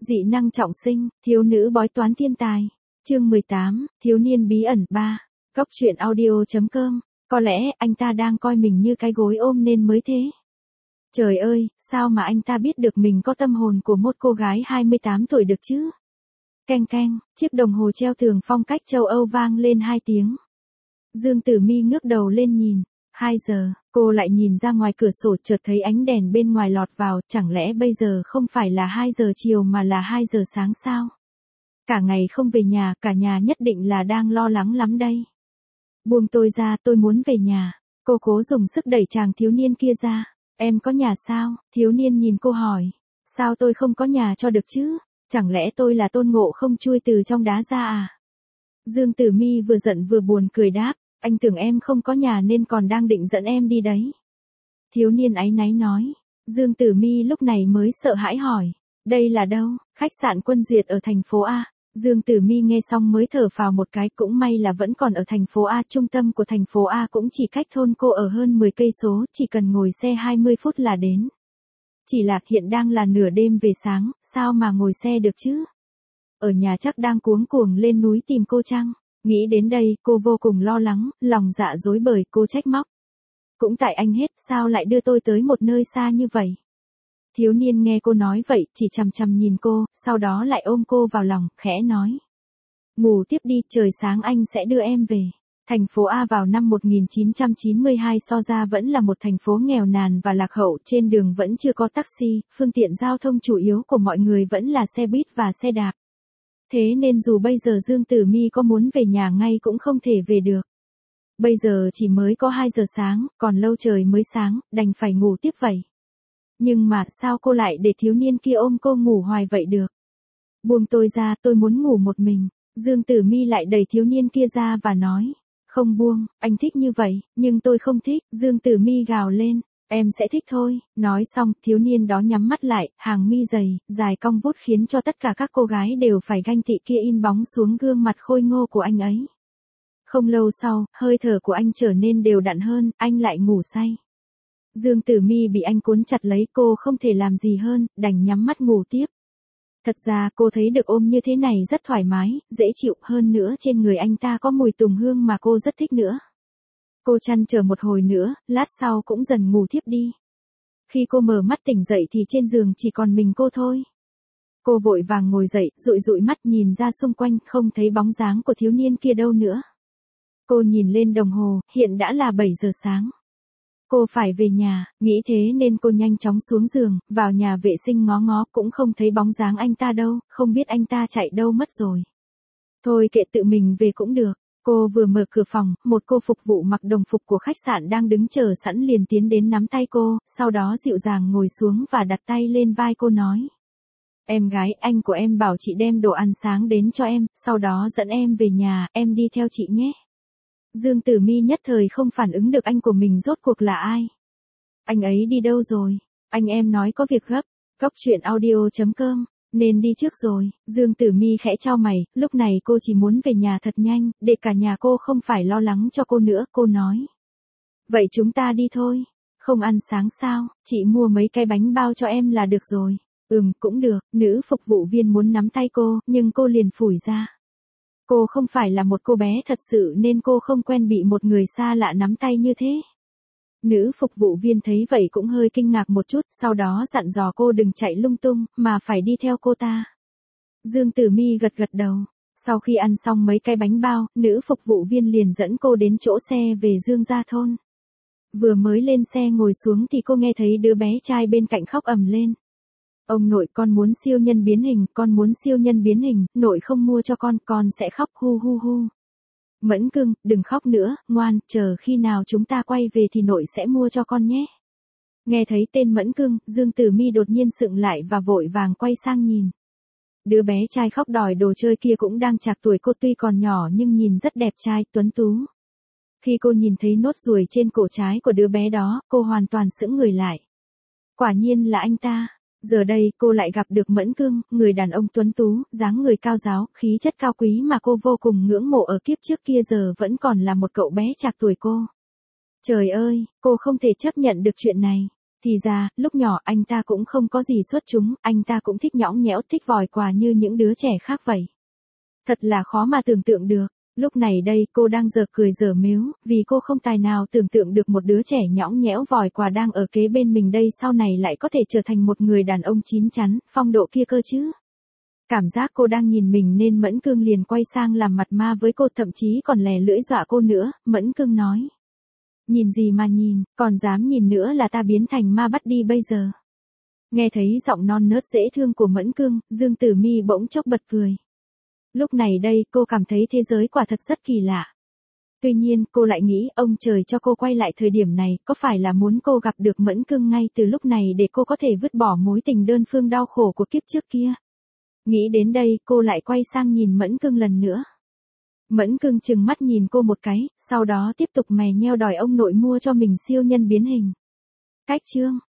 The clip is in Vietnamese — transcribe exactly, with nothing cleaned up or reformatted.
Dị năng trọng sinh, thiếu nữ bói toán thiên tài. Chương mười tám, thiếu niên bí ẩn ba. Góc truyện audio.com. Có lẽ anh ta đang coi mình như cái gối ôm nên mới thế. Trời ơi, sao mà anh ta biết được mình có tâm hồn của một cô gái hai mươi tám tuổi được chứ? Keng keng, chiếc đồng hồ treo tường phong cách châu Âu vang lên hai tiếng. Dương Tử Mi ngước đầu lên nhìn. hai giờ, cô lại nhìn ra ngoài cửa sổ chợt thấy ánh đèn bên ngoài lọt vào, chẳng lẽ bây giờ không phải là hai giờ chiều mà là hai giờ sáng sao? Cả ngày không về nhà, cả nhà nhất định là đang lo lắng lắm đây. Buông tôi ra, tôi muốn về nhà. Cô cố dùng sức đẩy chàng thiếu niên kia ra. Em có nhà sao? Thiếu niên nhìn cô hỏi. Sao tôi không có nhà cho được chứ? Chẳng lẽ tôi là Tôn Ngộ Không chui từ trong đá ra à? Dương Tử Mi vừa giận vừa buồn cười đáp. Anh tưởng em không có nhà nên còn đang định dẫn em đi đấy. Thiếu niên áy náy nói. Dương Tử Mi lúc này mới sợ hãi hỏi. Đây là đâu? Khách sạn Quân Duyệt ở thành phố A. Dương Tử Mi nghe xong mới thở phào một cái, cũng may là vẫn còn ở thành phố A. Trung tâm của thành phố A cũng chỉ cách thôn cô ở hơn mười cây số, chỉ cần ngồi xe hai mươi phút là đến. Chỉ là hiện đang là nửa đêm về sáng, sao mà ngồi xe được chứ? Ở nhà chắc đang cuống cuồng lên núi tìm cô chăng? Nghĩ đến đây, cô vô cùng lo lắng, lòng dạ rối bời, cô trách móc. Cũng tại anh hết, sao lại đưa tôi tới một nơi xa như vậy? Thiếu niên nghe cô nói vậy, chỉ chằm chằm nhìn cô, sau đó lại ôm cô vào lòng, khẽ nói. Ngủ tiếp đi, trời sáng anh sẽ đưa em về. Thành phố A vào năm một nghìn chín trăm chín mươi hai so ra vẫn là một thành phố nghèo nàn và lạc hậu, trên đường vẫn chưa có taxi, phương tiện giao thông chủ yếu của mọi người vẫn là xe buýt và xe đạp. Thế nên dù bây giờ Dương Tử Mi có muốn về nhà ngay cũng không thể về được. Bây giờ chỉ mới có hai giờ sáng, còn lâu trời mới sáng, đành phải ngủ tiếp vậy. Nhưng mà sao cô lại để thiếu niên kia ôm cô ngủ hoài vậy được? Buông tôi ra, tôi muốn ngủ một mình. Dương Tử Mi lại đẩy thiếu niên kia ra và nói. Không buông, anh thích như vậy, nhưng tôi không thích. Dương Tử Mi gào lên. Em sẽ thích thôi. Nói xong, thiếu niên đó nhắm mắt lại, hàng mi dày, dài cong vút khiến cho tất cả các cô gái đều phải ganh tị kia in bóng xuống gương mặt khôi ngô của anh ấy. Không lâu sau, hơi thở của anh trở nên đều đặn hơn, anh lại ngủ say. Dương Tử Mi bị anh cuốn chặt lấy, cô không thể làm gì hơn, đành nhắm mắt ngủ tiếp. Thật ra cô thấy được ôm như thế này rất thoải mái, dễ chịu, hơn nữa trên người anh ta có mùi tùng hương mà cô rất thích nữa. Cô chăn chờ một hồi nữa, lát sau cũng dần ngủ thiếp đi. Khi cô mở mắt tỉnh dậy thì trên giường chỉ còn mình cô thôi. Cô vội vàng ngồi dậy, dụi dụi mắt nhìn ra xung quanh, không thấy bóng dáng của thiếu niên kia đâu nữa. Cô nhìn lên đồng hồ, hiện đã là bảy giờ sáng. Cô phải về nhà, nghĩ thế nên cô nhanh chóng xuống giường, vào nhà vệ sinh ngó ngó cũng không thấy bóng dáng anh ta đâu, không biết anh ta chạy đâu mất rồi. Thôi kệ, tự mình về cũng được. Cô vừa mở cửa phòng, một cô phục vụ mặc đồng phục của khách sạn đang đứng chờ sẵn liền tiến đến nắm tay cô, sau đó dịu dàng ngồi xuống và đặt tay lên vai cô nói. Em gái, anh của em bảo chị đem đồ ăn sáng đến cho em, sau đó dẫn em về nhà, em đi theo chị nhé. Dương Tử Mi nhất thời không phản ứng được anh của mình rốt cuộc là ai. Anh ấy đi đâu rồi? Anh em nói có việc gấp. Góc truyện audio.com. Nên đi trước rồi. Dương Tử Mi khẽ chau mày, lúc này cô chỉ muốn về nhà thật nhanh, để cả nhà cô không phải lo lắng cho cô nữa, cô nói. Vậy chúng ta đi thôi. Không ăn sáng sao, chị mua mấy cái bánh bao cho em là được rồi. Ừm, cũng được. Nữ phục vụ viên muốn nắm tay cô, nhưng cô liền phủi ra. Cô không phải là một cô bé thật sự nên cô không quen bị một người xa lạ nắm tay như thế. Nữ phục vụ viên thấy vậy cũng hơi kinh ngạc một chút, sau đó dặn dò cô đừng chạy lung tung, mà phải đi theo cô ta. Dương Tử Mi gật gật đầu. Sau khi ăn xong mấy cái bánh bao, nữ phục vụ viên liền dẫn cô đến chỗ xe về Dương gia thôn. Vừa mới lên xe ngồi xuống thì cô nghe thấy đứa bé trai bên cạnh khóc ầm lên. Ông nội, con muốn siêu nhân biến hình, con muốn siêu nhân biến hình, nội không mua cho con, con sẽ khóc hu hu hu. Mẫn cưng, đừng khóc nữa, ngoan, chờ khi nào chúng ta quay về thì nội sẽ mua cho con nhé. Nghe thấy tên Mẫn cưng, Dương Tử Mi đột nhiên sững lại và vội vàng quay sang nhìn. Đứa bé trai khóc đòi đồ chơi kia cũng đang trạc tuổi cô, tuy còn nhỏ nhưng nhìn rất đẹp trai, tuấn tú. Khi cô nhìn thấy nốt ruồi trên cổ trái của đứa bé đó, cô hoàn toàn sững người lại. Quả nhiên là anh ta. Giờ đây cô lại gặp được Mẫn cưng, người đàn ông tuấn tú, dáng người cao ráo, khí chất cao quý mà cô vô cùng ngưỡng mộ ở kiếp trước kia giờ vẫn còn là một cậu bé trạc tuổi cô. Trời ơi, cô không thể chấp nhận được chuyện này. Thì ra, lúc nhỏ anh ta cũng không có gì xuất chúng, anh ta cũng thích nhõng nhẽo, thích vòi quà như những đứa trẻ khác vậy. Thật là khó mà tưởng tượng được. Lúc này đây cô đang giở cười giở mếu, vì cô không tài nào tưởng tượng được một đứa trẻ nhõng nhẽo vòi quà đang ở kế bên mình đây sau này lại có thể trở thành một người đàn ông chín chắn, phong độ kia cơ chứ. Cảm giác cô đang nhìn mình nên Mẫn Cương liền quay sang làm mặt ma với cô, thậm chí còn lè lưỡi dọa cô nữa. Mẫn Cương nói. Nhìn gì mà nhìn, còn dám nhìn nữa là ta biến thành ma bắt đi bây giờ. Nghe thấy giọng non nớt dễ thương của Mẫn Cương, Dương Tử Mi bỗng chốc bật cười. Lúc này đây cô cảm thấy thế giới quả thật rất kỳ lạ. Tuy nhiên cô lại nghĩ ông trời cho cô quay lại thời điểm này có phải là muốn cô gặp được Mẫn Cương ngay từ lúc này để cô có thể vứt bỏ mối tình đơn phương đau khổ của kiếp trước kia. Nghĩ đến đây cô lại quay sang nhìn Mẫn Cương lần nữa. Mẫn Cương chừng mắt nhìn cô một cái, sau đó tiếp tục mè nheo đòi ông nội mua cho mình siêu nhân biến hình. Cách chương